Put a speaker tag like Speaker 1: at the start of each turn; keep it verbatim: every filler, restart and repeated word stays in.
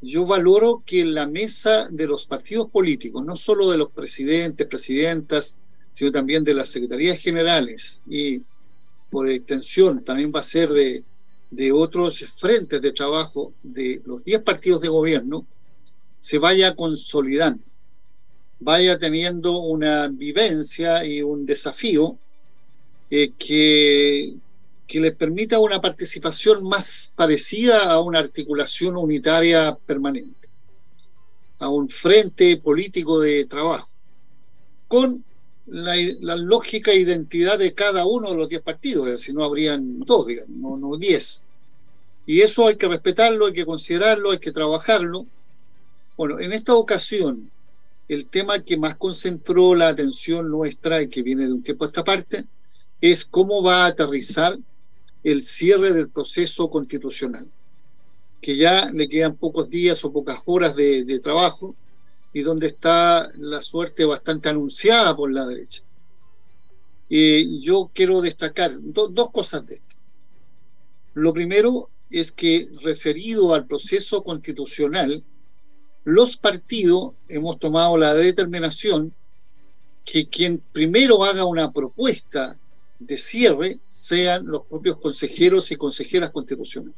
Speaker 1: yo valoro que la mesa de los partidos políticos, no solo de los presidentes, presidentas, sino también de las secretarías generales y por extensión también va a ser de, de otros frentes de trabajo de los diez partidos de gobierno, se vaya consolidando, vaya teniendo una vivencia y un desafío eh, que, que les permita una participación más parecida a una articulación unitaria permanente, a un frente político de trabajo, con la, la lógica e identidad de cada uno de los diez partidos, si no habrían dos, digamos, no, no diez. Y eso hay que respetarlo, hay que considerarlo, hay que trabajarlo. Bueno, en esta ocasión, el tema que más concentró la atención nuestra y que viene de un tiempo a esta parte es cómo va a aterrizar el cierre del proceso constitucional, que ya le quedan pocos días o pocas horas de, de trabajo y donde está la suerte bastante anunciada por la derecha. Eh, yo quiero destacar do, dos cosas de esto. Lo primero es que, referido al proceso constitucional, los partidos hemos tomado la determinación que quien primero haga una propuesta de cierre sean los propios consejeros y consejeras constitucionales.